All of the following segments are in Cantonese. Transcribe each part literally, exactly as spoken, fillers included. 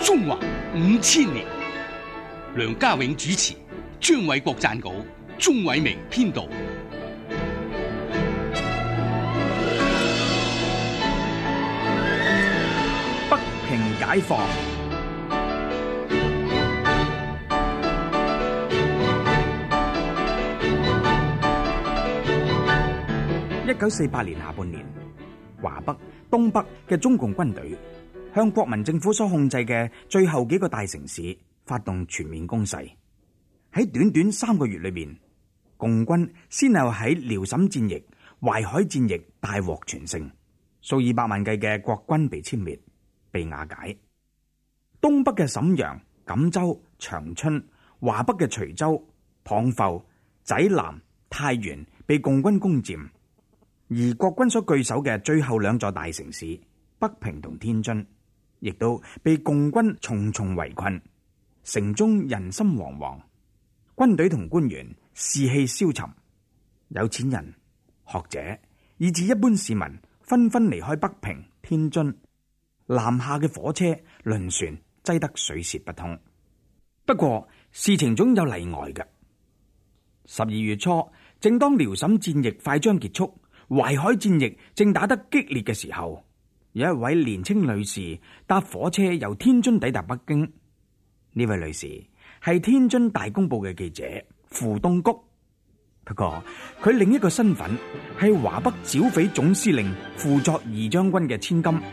中華五千年。梁家永主持，張偉國撰稿，鍾偉明編導。 北平解放。一九四八年下半年，華北、東北嘅中共軍隊向國民政府所控制嘅最後幾個大城市發動全面攻勢。喺短短三個月裏面，共軍先後喺遼瀋戰役、淮海戰役大獲全勝，數以百萬計嘅國軍被殲滅、被瓦解。東北嘅瀋陽、錦州、長春，華北嘅徐州、蚌埠、濟南、太原被共軍攻佔。而國軍所據守嘅最後兩座大城市北平同天津，亦都被共軍重重圍困，城中人心惶惶，軍隊同官員士氣消沉，有錢人、學者以至一般市民紛紛離開北平、天津，南下嘅火車、輪船擠得水泄不通。不過事情總有例外嘅。十二月初，正當遼瀋戰役快將結束，淮海戰役正打得激烈嘅時候，有一位年輕女士搭火車由天津抵達北京。呢位女士係天津大公報嘅記者傅東谷，不過佢另一個身份係華北剿匪總司令傅作義將軍嘅千金。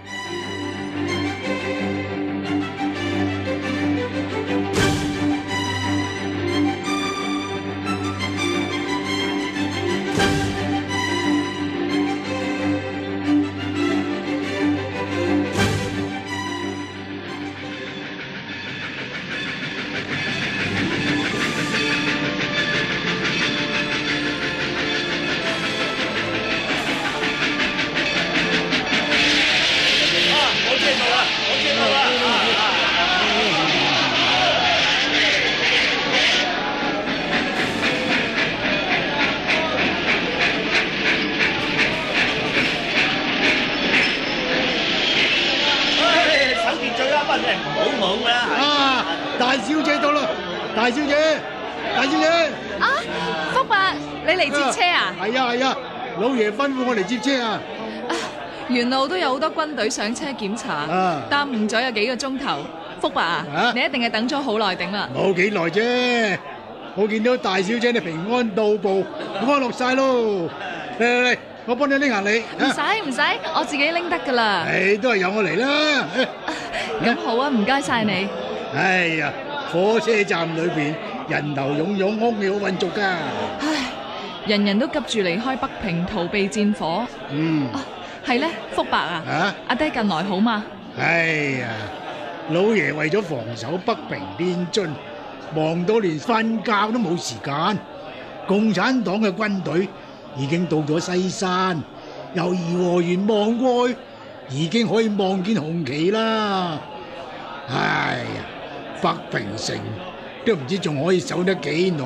大小姐到啦！大小姐，大小姐啊，福伯，你嚟接車啊？ 係啊係啊，老爺吩咐我嚟接車啊！ 沿路都有好多軍隊上車檢查，耽誤咗有幾個鐘頭。福伯啊，你一定係等咗好耐頂啦。 冇幾耐啫，我見到大小姐你平安到埗，安樂晒咯。嚟嚟嚟，我幫你拎行李。 唔使唔使，我自己拎得噶啦。 誒，都係由我嚟啦。 咁好啊，唔該晒你。 哎呀，火車站裏邊人頭湧湧，空氣好混濁噶。 唉，人人都急住離開北平逃避戰火。 嗯， 係咧，福伯啊，啊阿爹近來好嗎？ 哎呀，老爺為咗防守北平天津，忙到連瞓覺都冇時間。共產黨嘅軍隊已經到咗西山，由頤和園望過去，已經可以望見紅旗啦。哎呀！北平城都唔知仲可以守得幾耐。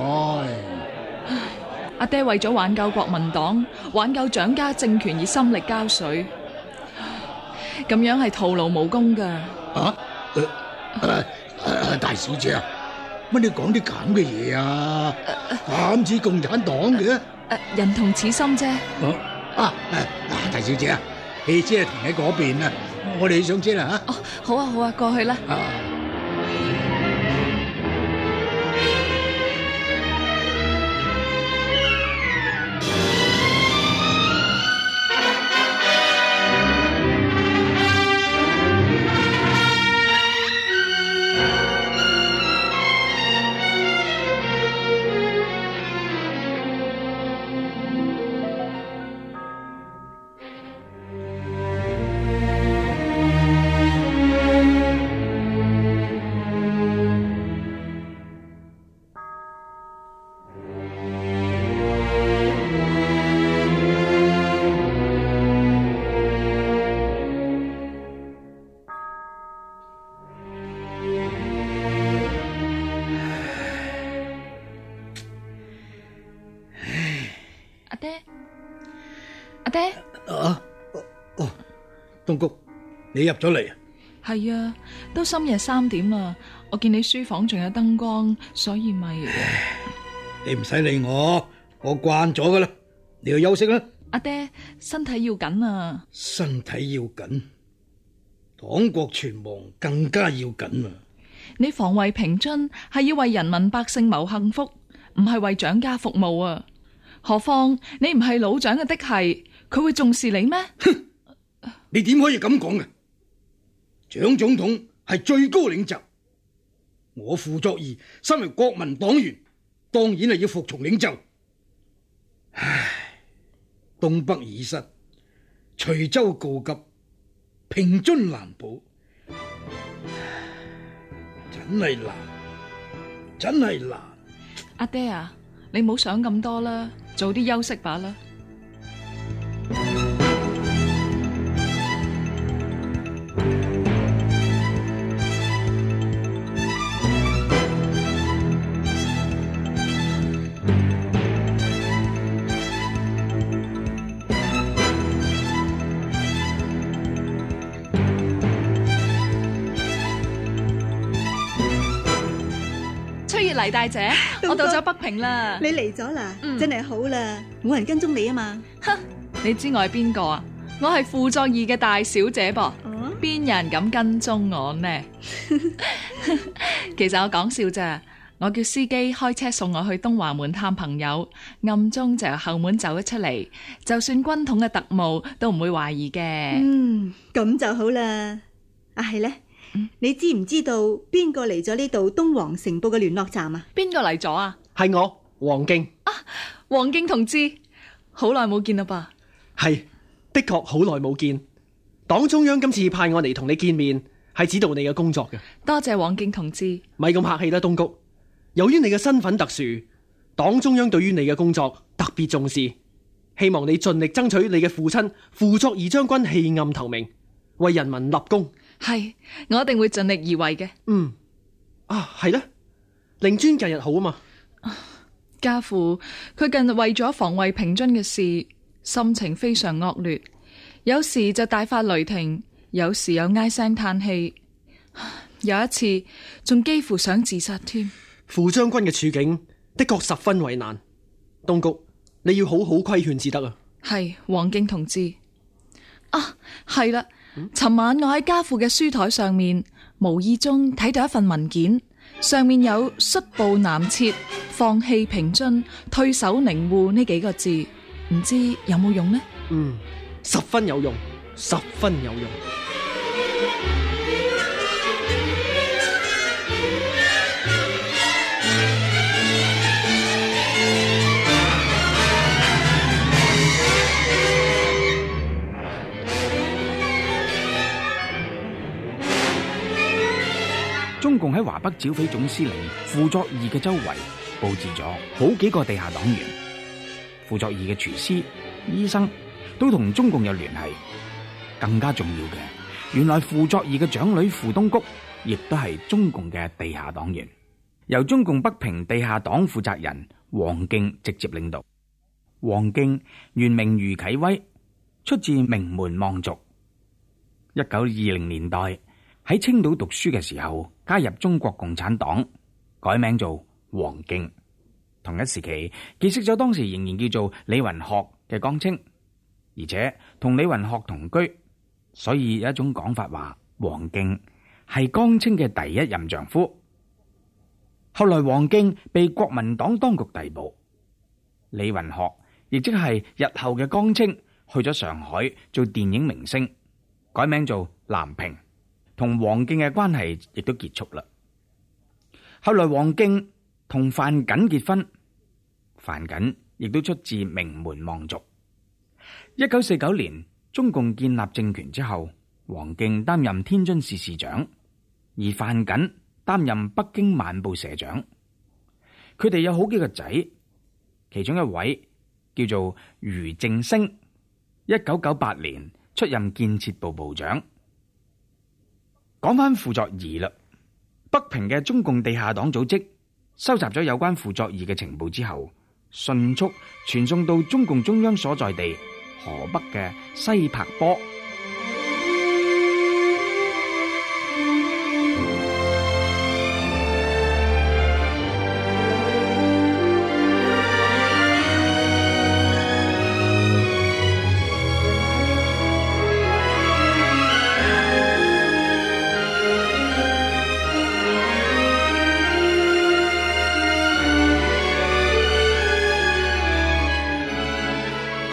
阿爹為咗挽救國民黨、挽救蔣家政權而心力交瘁，咁樣係徒勞無功噶。 啊，誒誒，大小姐啊，乜你講啲咁嘅嘢啊？咁似共產黨嘅？ 誒，人同此心啫。 啊啊，大小姐啊，汽車停喺嗰邊啊，我哋上車啦吓。 哦，好啊好啊，過去啦。阿爹，阿爹， 啊，哦，東谷，你入咗嚟啊？ 係啊，都深夜三點啦，我見你書房仲有燈光，所以咪…… 你唔使理我，我慣咗噶啦，你去休息啦。 阿爹，身體要緊啊！ 身體要緊，黨國存亡更加要緊啊！ 你防衛平津係要為人民百姓謀幸福，唔係為蔣家服務啊！何況你唔係老蔣嘅嫡系，佢會重視你咩？ 哼！你點可以咁講嘅？蔣總統係最高領袖，我傅作義身為國民黨員，當然係要服從領袖。唉，東北已失，徐州告急，平津難保，真係難，真係難。 阿爹啊，你唔好想咁多啦，早啲休息吧啦。黎大姐，我到咗北平啦。 你嚟咗啦， 嗯、 真係好啦，冇人跟蹤你啊嘛。 哼，你知我係邊個啊？我係傅作義嘅大小姐噃，邊、哦、有人敢跟蹤我呢？其實我講笑咋，我叫司機開車送我去東華門探朋友，暗中就由後門走咗出嚟，就算軍統嘅特務都唔會懷疑嘅。 嗯，咁就好啦。啊，係咧。你知唔知道邊個嚟咗呢度東皇城報嘅聯絡站啊？ 邊個嚟咗啊？ 係我黃敬啊，黃敬同志，好耐冇見啦吧？ 係，的確好耐冇見。黨中央今次派我嚟同你見面，係指導你嘅工作嘅。 多謝黃敬同志。 咪咁客氣啦，東谷。由於你嘅身份特殊，黨中央對於你嘅工作特別重視，希望你盡力爭取你嘅父親傅作義將軍棄暗投明，為人民立功。 係，我一定會盡力而為嘅。 嗯，啊，係咧，令尊近日好啊嘛。 家父佢近日為咗防衛平津嘅事，心情非常惡劣，有時就大發雷霆，有時又唉聲嘆氣，有一次仲幾乎想自殺添。 傅將軍嘅處境的確十分為難，東谷你要好好規勸至得啊。係， 黃敬同志。啊，係啦。尋晚我喺家父嘅書台上面，無意中睇到一份文件，上面有率部南撤、放棄平津、退守寧戶呢幾個字，唔知有冇用呢？ 嗯，十分有用，十分有用。 中共喺華北剿匪總司令傅作義嘅周圍布置咗好幾個地下黨員，傅作義嘅廚師、醫生都同中共有聯繫。更加重要嘅，原來傅作義嘅長女傅東谷亦都係中共嘅地下黨員，由中共北平地下黨負責人黃敬直接領導。黃敬原名余啟威，出自名門望族。一九二零年代喺青島讀書嘅時候，加入中國共產黨，改名做黃敬。同一時期結識咗當時仍然叫做李雲學嘅江青，而且同李雲學同居，所以有一種講法話黃敬係江青嘅第一任丈夫。後來黃敬被國民黨當局逮捕，李雲學亦即係日後嘅江青去咗上海做電影明星，改名做藍平。同黃敬嘅關係亦都結束啦。後來黃敬同范瑾結婚，范瑾亦都出自名門望族。一九四九年中共建立政權之後，黃敬擔任天津市市長，而范瑾擔任北京晚報社長。佢哋有好幾個仔，其中一位叫做余正升，一九九八年出任建設部部長。講翻傅作義啦，北平嘅中共地下黨組織收集咗有關傅作義嘅情報之後，迅速傳送到中共中央所在地河北嘅西柏坡。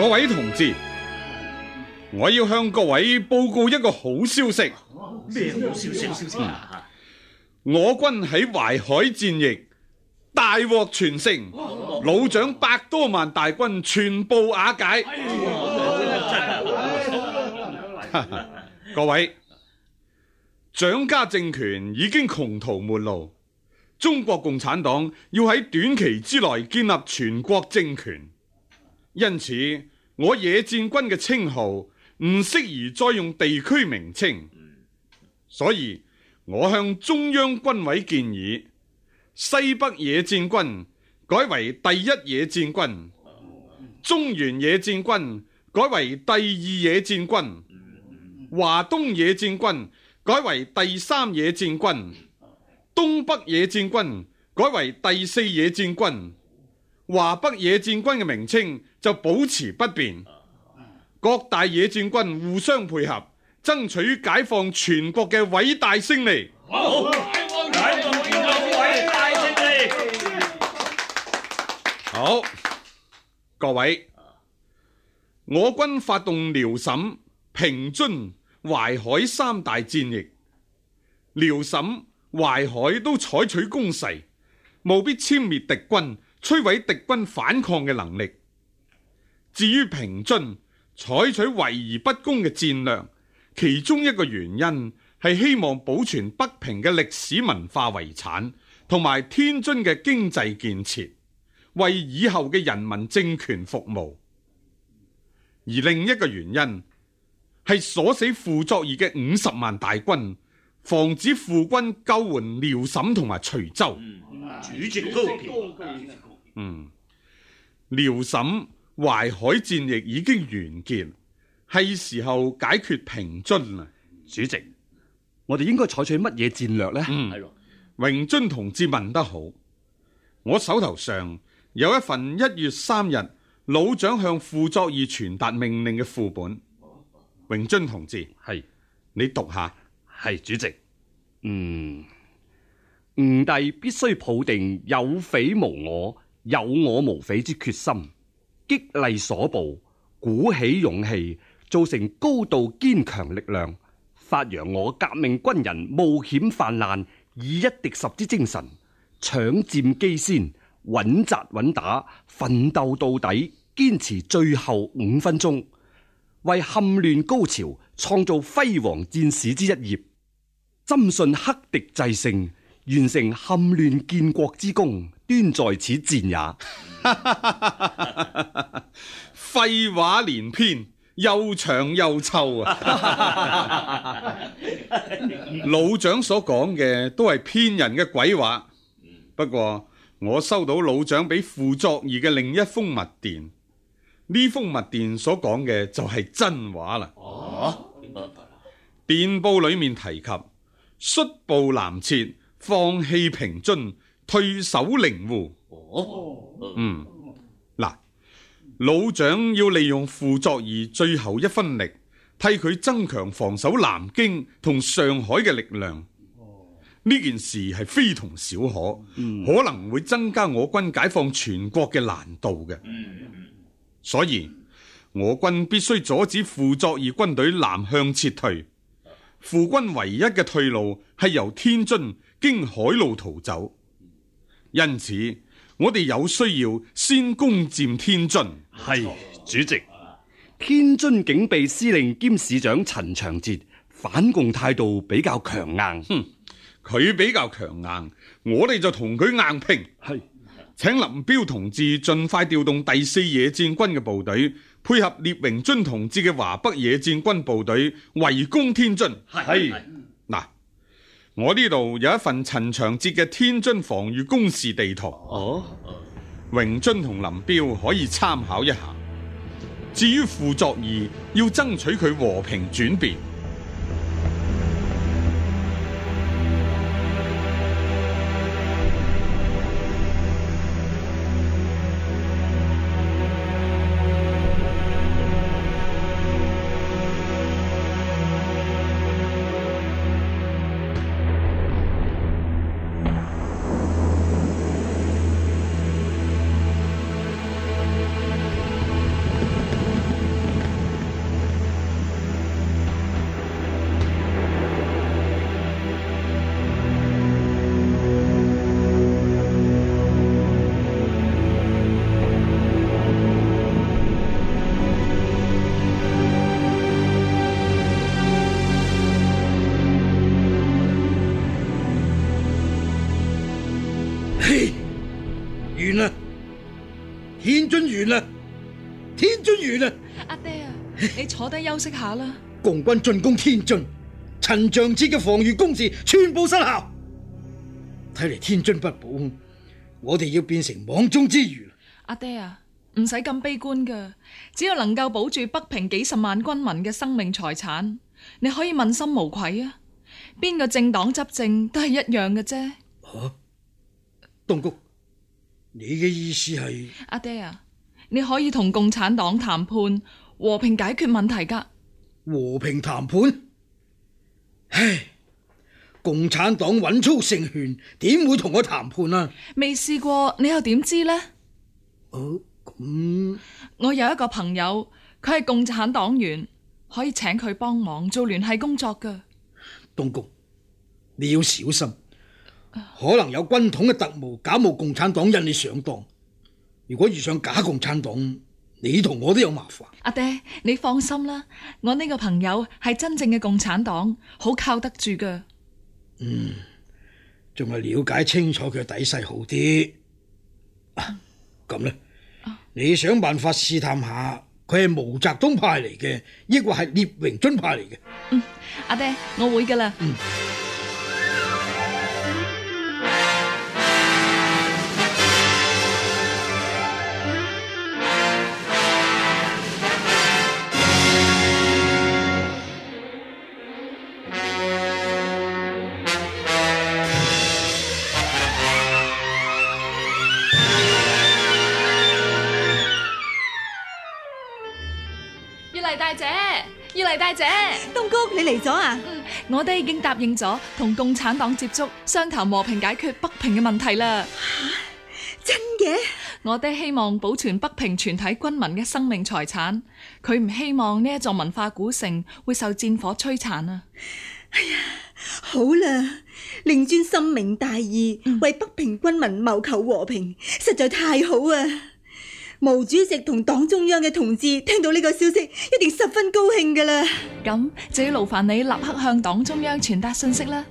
各位同志，我要向各位報告一個好消息。 咩好消息？ 嗯、我軍喺淮海戰役大獲全勝，老蔣百多萬大軍全部瓦解。各位，蔣家政權已經窮途末路，中國共產黨要喺短期之內建立全國政權，因此我野戰軍嘅稱號唔適宜再用地區名稱，所以我向中央軍委建議，西北野戰軍改為第一野戰軍，中原野戰軍改為第二野戰軍，華東野戰軍改為第三野戰軍，東北野戰軍改為第四野戰軍，華北野戰軍嘅名稱就保持不變。各大野戰軍互相配合，爭取解放全國嘅偉大勝利。 好，解放全國偉大勝利。 好，各位，我軍發動遼瀋、平津、淮海三大戰役，遼瀋、淮海都採取攻勢，務必殲滅敵軍，摧毀敵軍反抗嘅能力。至於平津，採取圍而不攻嘅戰略，其中一個原因係希望保存北平嘅歷史文化遺產同埋天津嘅經濟建設，為以後嘅人民政權服務。而另一個原因係鎖死傅作義嘅五十萬大軍，防止傅軍救援遼瀋同埋徐州。 主席高見。 嗯，遼瀋、淮海戰役已經完結，係時候解決平津啦。 主席，我哋應該採取乜嘢戰略呢？ 嗯，係咯。榮臻同志問得好，我手頭上有一份一月三日老蔣向傅作義傳達命令嘅副本。榮臻同志， 係你讀下。 係主席。嗯，吾弟必須抱定有匪無我，有我無匪之決心，激勵所部，鼓起勇氣，造成高度堅強力量，發揚我革命軍人冒險犯難，以一敵十之精神，搶佔機先，穩紮穩打，奮鬥到底，堅持最後五分鐘，為撼亂高潮創造輝煌戰史之一頁，深信克敵制勝，完成撼亂建國之功，端在此戰也。 廢話連篇，又長又臭啊！老蔣所講嘅都係騙人嘅鬼話。不過我收到老蔣俾傅作義嘅另一封密電，呢封密電所講嘅就係真話啦。哦，電報裏面提及率部南撤，放棄平津，退守寧戶。哦，嗯，嗱，老蔣要利用傅作義最後一分力，替佢增強防守南京同上海嘅力量。呢件事係非同小可，嗯、可能會增加我軍解放全國嘅難度嘅。所以我軍必須阻止傅作義軍隊南向撤退。傅軍唯一嘅退路係由天津經海路逃走，因此我哋有需要先攻佔天津。 係主席，天津警備司令兼市長陳長捷反共態度比較強硬。 哼，佢比較強硬，我哋就同佢硬拼。係，請林彪同志盡快調動第四野戰軍嘅部隊，配合聶榮臻同志嘅華北野戰軍部隊圍攻天津。係，嗱，我呢度有一份陳長捷嘅天津防禦工事地圖。哦，榮臻同林彪可以參考一下。至於傅作義，要爭取佢和平轉變。 天津完啦，天津完啦！ 阿爹啊，你坐低休息下啦。 共軍進攻天津，陳仗節嘅防禦工事全部失效。睇嚟天津不保，我哋要變成網中之魚。 阿爹啊，唔使咁悲觀噶，只要能夠保住北平幾十萬軍民嘅生命財產，你可以問心無愧啊！邊個政黨執政都係一樣嘅啫。 啊，東谷，你嘅意思係？ 阿爹啊，你可以同共產黨談判，和平解決問題噶。 和平談判？唉，共產黨穩操勝權，點會同我談判啊？ 未試過，你又點知呢？ 哦，咁我有一個朋友，佢係共產黨員，可以請佢幫忙做聯繫工作噶。 東谷，你要小心，可能有軍統嘅特務假冒共產黨引你上當。如果遇上假共產黨，你同我都有麻煩。 阿爹，你放心啦，我呢個朋友係真正嘅共產黨，好靠得住噶。 嗯，仲係了解清楚佢嘅底細好啲。啊，咁呢，啊，你想辦法試探下佢係毛澤東派嚟嘅，抑或係聶榮臻派嚟嘅？ 嗯，阿爹，我會噶啦。 嗯。 大姐，要嚟大姐， 東谷，你嚟咗啊？ 嗯，我哋已經答應咗同共產黨接觸，商談和平解決北平嘅問題啦。 真嘅？ 我哋希望保存北平全體軍民嘅生命財產，佢唔希望呢一座文化古城會受戰火摧殘啊！ 哎呀，好啦，令尊深明大義，嗯、為北平軍民謀求和平，實在太好啊！毛主席同黨中央嘅同志聽到呢個消息，一定十分高興噶啦。 咁就要勞煩你立刻向黨中央傳達信息啦。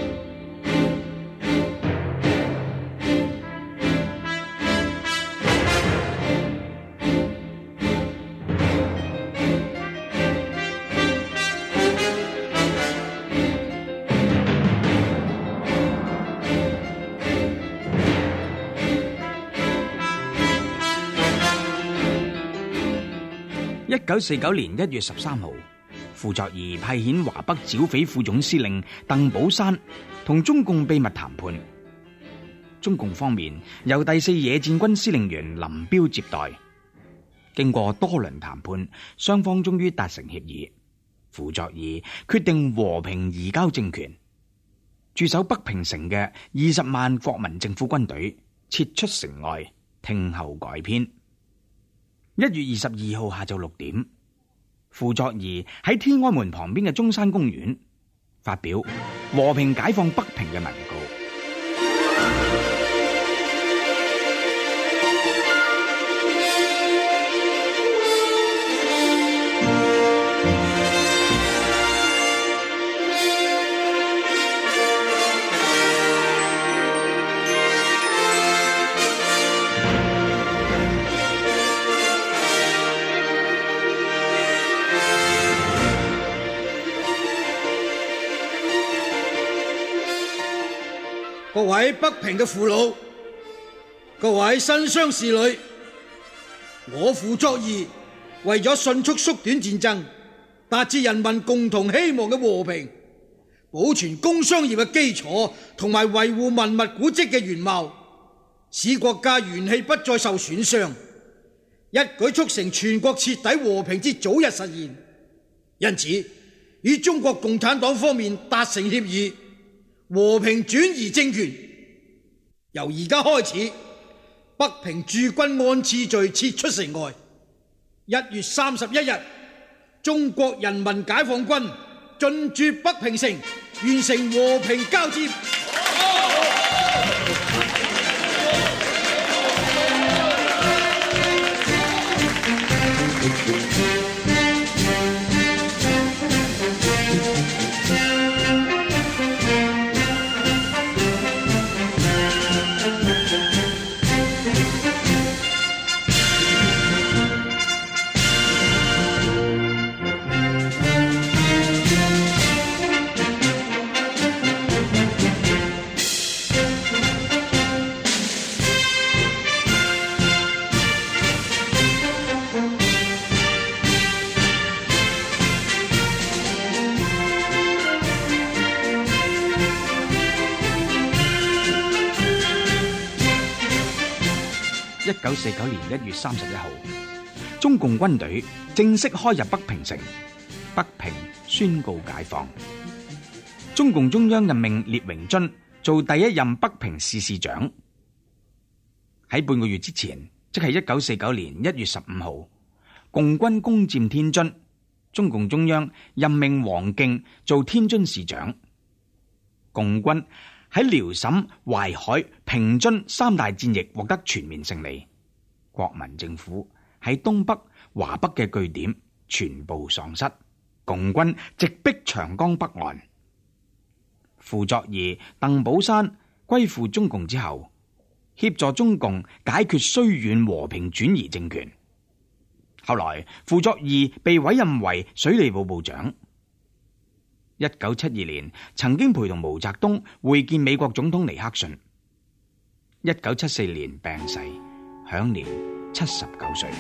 一九四九年一月十三號，傅作義派遣華北剿匪副總司令鄧寶山同中共秘密談判。中共方面由第四野戰軍司令員林彪接待。經過多輪談判，雙方終於達成協議。傅作義決定和平移交政權，駐守北平城嘅二十萬國民政府軍隊撤出城外，聽候改編。一月二十二號下晝六點，傅作義喺天安門旁邊嘅中山公園發表和平解放北平嘅文告。 各位北平嘅父老，各位新傷士女，我傅作義為咗迅速縮短戰爭，達至人民共同希望嘅和平，保存工商業嘅基礎，同埋維護文物古蹟嘅原貌，使國家元氣不再受損傷，一舉促成全國徹底和平之早日實現。因此，與中國共產黨方面達成協議，和平轉移政權，由而家開始，北平駐軍按次序撤出城外。一月三十一日，中國人民解放軍進駐北平城，完成和平交接。 一九四九年一月三十一號，中共軍隊正式開入北平城，北平宣告解放。中共中央任命聶榮臻做第一任北平市市長。喺半個月之前，即係一九四九年一月十五號，共軍攻佔天津，中共中央任命黃敬做天津市長。共軍喺遼瀋、淮海、平津三大戰役獲得全面勝利，國民政府喺東北、華北嘅據點全部喪失，共軍直逼長江北岸。傅作義、鄧寶山歸附中共之後，協助中共解決綏遠和平轉移政權。後來傅作義被委任為水利部部長。一九七二年，曾經陪同毛澤東會見美國總統尼克遜。一九七四年病逝，享年七十九歲。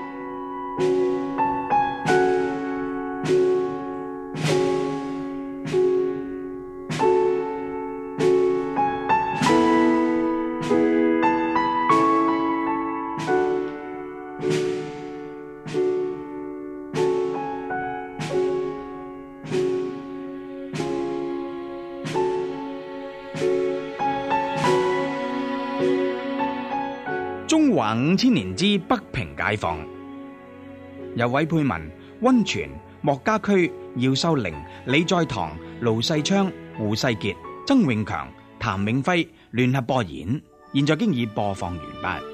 中華五千年之北平解放，由韋佩文、溫泉、莫家駒、姚秀玲、李在堂、盧世昌、胡世傑、曾永強、譚永輝聯合播演，現在經已播放完畢。